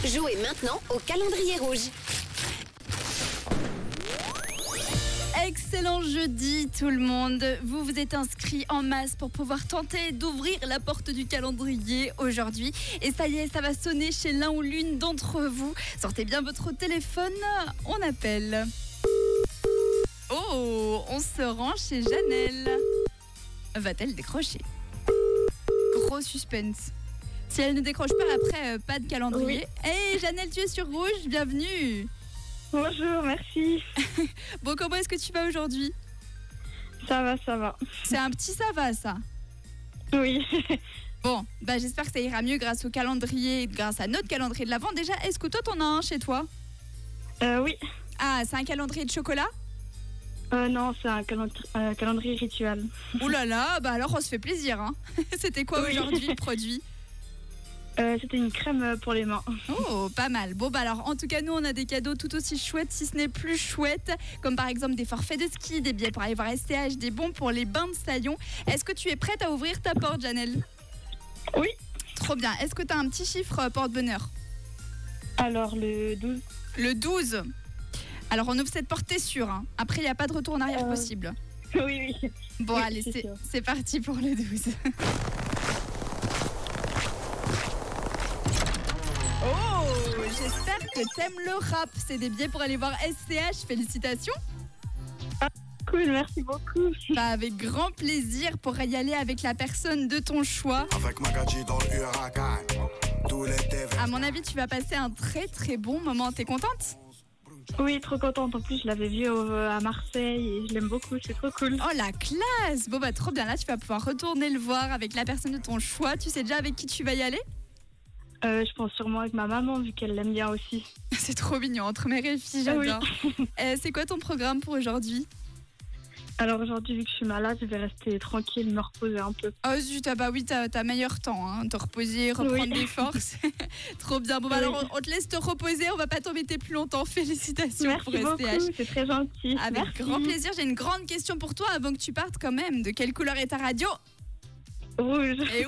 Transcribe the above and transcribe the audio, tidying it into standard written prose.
Jouez maintenant au calendrier rouge. Excellent jeudi tout le monde. Vous vous êtes inscrits en masse pour pouvoir tenter d'ouvrir la porte du calendrier aujourd'hui. Et ça y est, ça va sonner chez l'un ou l'une d'entre vous. Sortez bien votre téléphone, on appelle. Oh, on se rend chez Janelle. Va-t-elle décrocher ? Gros suspense. Si elle ne décroche pas après, pas de calendrier. Hey Janelle, tu es sur Rouge, bienvenue. Bonjour, merci. Bon, comment est-ce que tu vas aujourd'hui ? Ça va. C'est un petit ça va, ça. Oui. Bon, j'espère que ça ira mieux grâce au calendrier, grâce à notre calendrier de l'Avent. Déjà, est-ce que toi, t'en as un chez toi ? Oui. Ah, c'est un calendrier de chocolat ? Non, c'est un calendrier rituel. Ouh là là, alors on se fait plaisir, hein. C'était quoi aujourd'hui le produit ? C'était une crème pour les mains. Oh, pas mal. Bon, alors, en tout cas, nous, on a des cadeaux tout aussi chouettes, si ce n'est plus chouettes, comme par exemple des forfaits de ski, des billets pour aller voir STH, des bons pour les bains de Saillon. Est-ce que tu es prête à ouvrir ta porte, Janelle ? Oui. Trop bien. Est-ce que tu as un petit chiffre porte-bonheur ? Alors, le 12. Le 12. Alors, on ouvre cette porte, t'es sûr, hein ? Après, il n'y a pas de retour en arrière possible. Oui. Bon, Oui, allez, sûr. c'est parti pour le 12. Oh, j'espère que t'aimes le rap. C'est des billets pour aller voir SCH. Félicitations. Cool, merci beaucoup. Avec grand plaisir pour y aller avec la personne de ton choix. Avec Magadji dans le huracan. Tout l'été. À mon avis, tu vas passer un très très bon moment. T'es contente ? Oui, trop contente. En plus, je l'avais vu à Marseille et je l'aime beaucoup. C'est trop cool. Oh, la classe. Bon, trop bien. Là, tu vas pouvoir retourner le voir avec la personne de ton choix. Tu sais déjà avec qui tu vas y aller ? Je pense sûrement avec ma maman, vu qu'elle l'aime bien aussi. C'est trop mignon. Entre mère et fille, j'adore. Oui. C'est quoi ton programme pour aujourd'hui ? Alors aujourd'hui, vu que je suis malade, je vais rester tranquille, me reposer un peu. Oh zut, t'as meilleur temps, hein, te reposer, reprendre des forces. Trop bien. Bon, alors on te laisse te reposer, on va pas t'embêter plus longtemps. Félicitations merci pour beaucoup, STH. c'est très gentil. Avec merci. grand plaisir. J'ai une grande question pour toi avant que tu partes quand même. De quelle couleur est ta radio ? Rouge. Et